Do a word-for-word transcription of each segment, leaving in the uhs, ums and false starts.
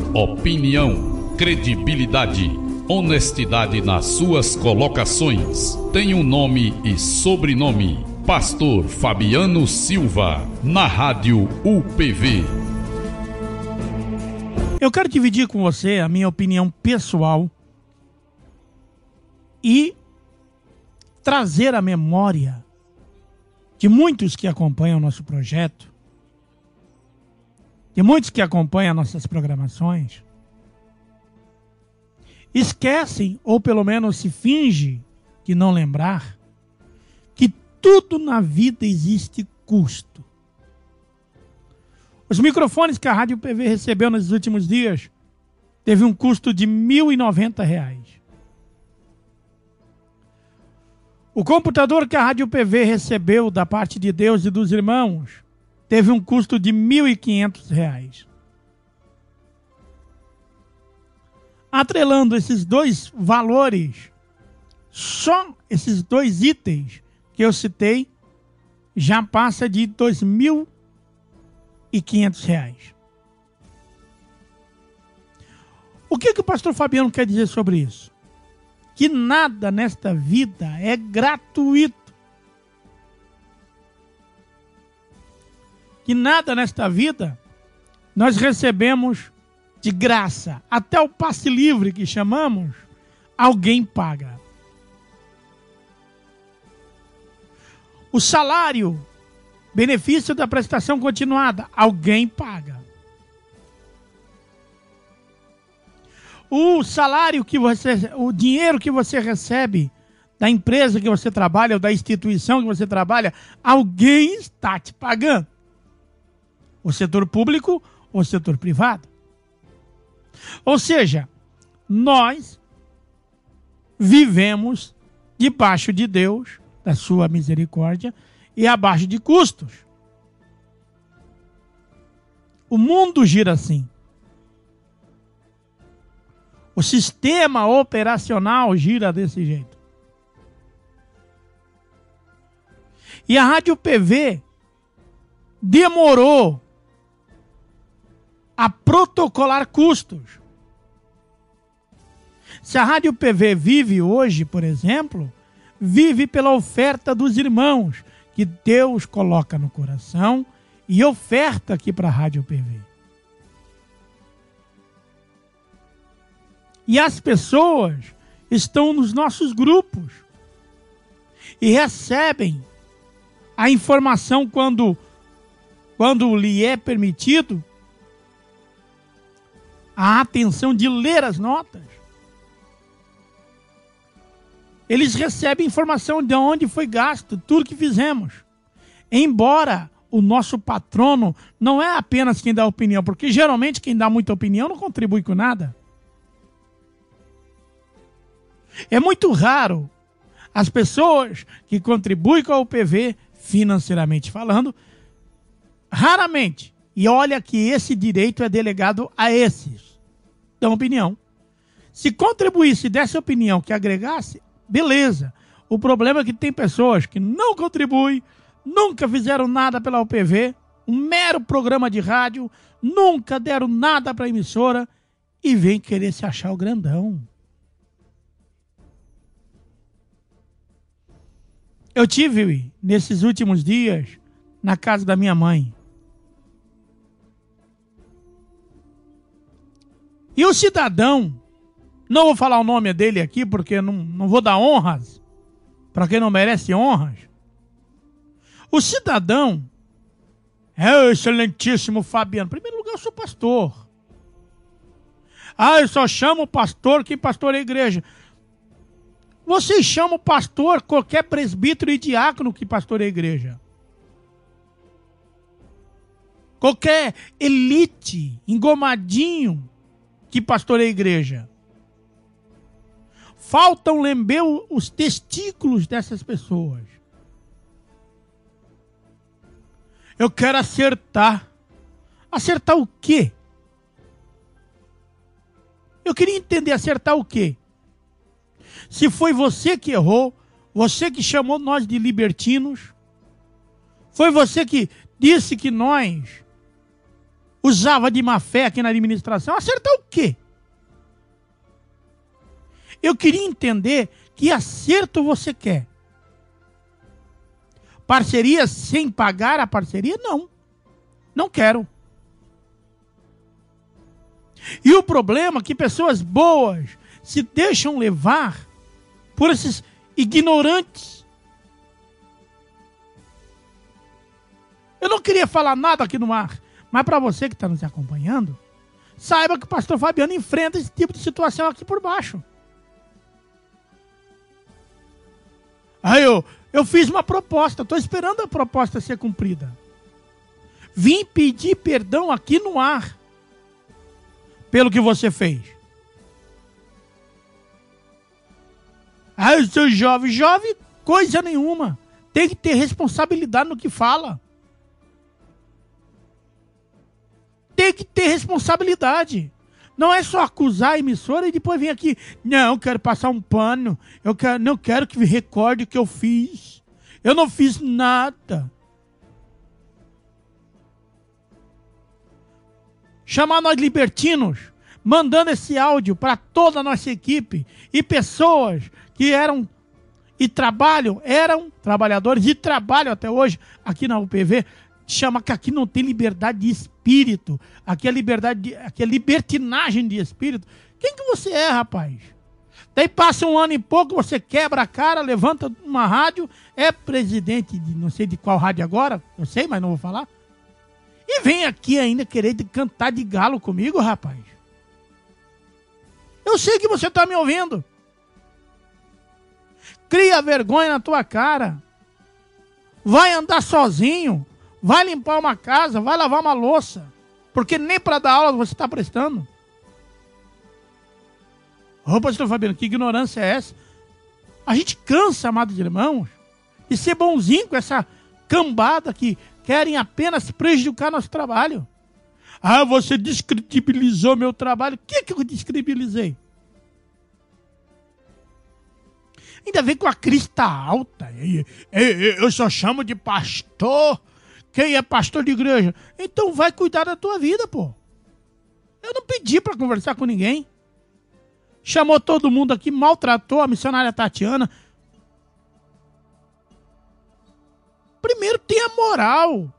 Opinião, credibilidade, honestidade nas suas colocações. Tem um nome e sobrenome. Pastor Fabiano Silva, na Rádio U P V. Eu quero dividir com você a minha opinião pessoal e trazer à memória de muitos que acompanham o nosso projeto, de muitos que acompanham nossas programações, esquecem, ou pelo menos se finge de não lembrar, que tudo na vida existe custo. Os microfones que a Rádio U P V recebeu nos últimos dias teve um custo de mil e noventa reais. O computador que a Rádio U P V recebeu da parte de Deus e dos irmãos teve um custo de mil e quinhentos reais. Atrelando esses dois valores, só esses dois itens que eu citei já passa de dois mil e quinhentos reais. O que, que o pastor Fabiano quer dizer sobre isso? Que nada nesta vida é gratuito. Que nada nesta vida nós recebemos de graça. Até o passe livre que chamamos, alguém paga. O salário, benefício da prestação continuada, alguém paga. O salário que você, o dinheiro que você recebe da empresa que você trabalha ou da instituição que você trabalha, alguém está te pagando. O setor público ou o setor privado. Ou seja, nós vivemos debaixo de Deus, da sua misericórdia, e abaixo de custos. O mundo gira assim. O sistema operacional gira desse jeito. E a Rádio U P V demorou a protocolar custos. Se a Rádio U P V vive hoje, por exemplo, vive pela oferta dos irmãos, que Deus coloca no coração e oferta aqui para a Rádio U P V. E as pessoas estão nos nossos grupos e recebem a informação quando, quando lhe é permitido a atenção de ler as notas. Eles recebem informação de onde foi gasto tudo que fizemos. Embora o nosso patrono não é apenas quem dá opinião, porque geralmente quem dá muita opinião não contribui com nada. É muito raro as pessoas que contribuem com a U P V, financeiramente falando, raramente, e olha que esse direito é delegado a esses, dão opinião. Se contribuísse e desse opinião que agregasse, beleza. O problema é que tem pessoas que não contribuem, nunca fizeram nada pela U P V, um mero programa de rádio, nunca deram nada para a emissora e vem querer se achar o grandão. Eu tive, nesses últimos dias, na casa da minha mãe. E o cidadão, não vou falar o nome dele aqui, porque não, não vou dar honras para quem não merece honras. O cidadão, é o excelentíssimo Fabiano. Em primeiro lugar, eu sou pastor. Ah, eu só chamo pastor quem pastoreia a igreja. Vocês chamam pastor qualquer presbítero e diácono que pastoreia a igreja. Qualquer elite, engomadinho que pastoreia a igreja. Faltam lamber os testículos dessas pessoas. Eu quero acertar. Acertar o quê? Eu queria entender acertar o quê? Se foi você que errou, você que chamou nós de libertinos, foi você que disse que nós usava de má fé aqui na administração. Acertar o quê? Eu queria entender que acerto você quer. Parceria sem pagar a parceria? Não. Não quero. E o problema é que pessoas boas se deixam levar por esses ignorantes. Eu não queria falar nada aqui no ar, mas para você que está nos acompanhando, saiba que o pastor Fabiano enfrenta esse tipo de situação aqui por baixo. Aí eu, eu fiz uma proposta, estou esperando a proposta ser cumprida. Vim pedir perdão aqui no ar pelo que você fez. Ah, eu sou jovem. Jovem, coisa nenhuma. Tem que ter responsabilidade no que fala. Tem que ter responsabilidade. Não é só acusar a emissora e depois vir aqui. Não, eu quero passar um pano. Eu quero, não quero que me recorde o que eu fiz. Eu não fiz nada. Chamar nós libertinos, mandando esse áudio para toda a nossa equipe e pessoas que eram e trabalham, eram trabalhadores e trabalham até hoje aqui na U P V, chama que aqui não tem liberdade de espírito, aqui é liberdade, de, aqui é libertinagem de espírito. Quem que você é, rapaz? Daí passa um ano e pouco, você quebra a cara, levanta uma rádio, é presidente de não sei de qual rádio agora, eu sei, mas não vou falar. E vem aqui ainda querer cantar de galo comigo, rapaz. Eu sei que você está me ouvindo. Cria vergonha na tua cara. Vai andar sozinho. Vai limpar uma casa. Vai lavar uma louça. Porque nem para dar aula você está prestando. Ô, pastor Fabiano, que ignorância é essa? A gente cansa, amados irmãos, de ser bonzinho com essa cambada que querem apenas prejudicar nosso trabalho. Ah, você descredibilizou meu trabalho. O que, que eu descredibilizei? Ainda vem com a crista alta. Eu só chamo de pastor. Quem é pastor de igreja? Então vai cuidar da tua vida, pô. Eu não pedi para conversar com ninguém. Chamou todo mundo aqui, maltratou a missionária Tatiana. Primeiro tenha moral.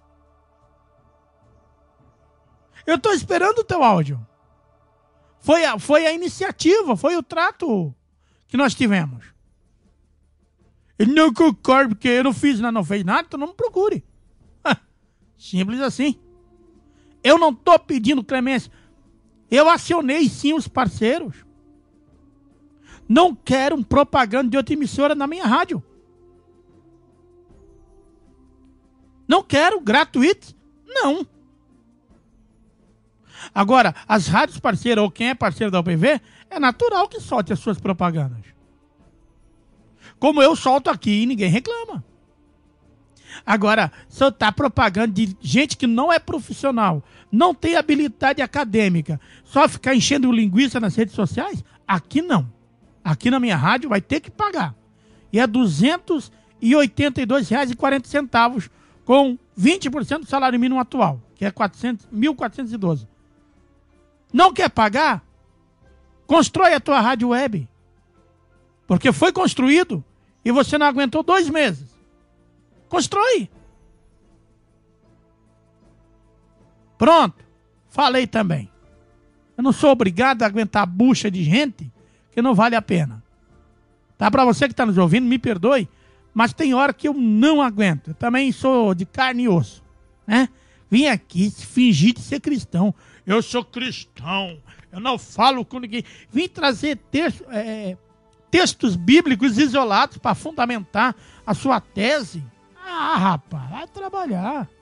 Eu estou esperando o teu áudio. Foi a, foi a iniciativa, foi o trato que nós tivemos. Ele não concorda porque eu não fiz nada, não fez nada, então não me procure. Simples assim. Eu não estou pedindo clemência. Eu acionei sim os parceiros. Não quero um propaganda de outra emissora na minha rádio. Não quero, gratuito? Não. Agora, as rádios parceiras ou quem é parceiro da U P V, é natural que solte as suas propagandas. Como eu solto aqui e ninguém reclama. Agora, soltar propaganda de gente que não é profissional, não tem habilidade acadêmica, só ficar enchendo linguiça nas redes sociais, aqui não. Aqui na minha rádio vai ter que pagar. E é duzentos e oitenta e dois reais e quarenta centavos com vinte por cento do salário mínimo atual, que é mil quatrocentos e doze. Não quer pagar? Constrói a tua rádio web. Porque foi construído e você não aguentou dois meses. Constrói. Pronto. Falei também. Eu não sou obrigado a aguentar a bucha de gente que não vale a pena. Tá? Para você que está nos ouvindo, me perdoe, mas tem hora que eu não aguento. Eu também sou de carne e osso, né? Vim aqui fingir de ser cristão. Eu sou cristão. Eu não falo com ninguém. Vim trazer texto, é, textos bíblicos isolados para fundamentar a sua tese. Ah, rapaz, vai trabalhar.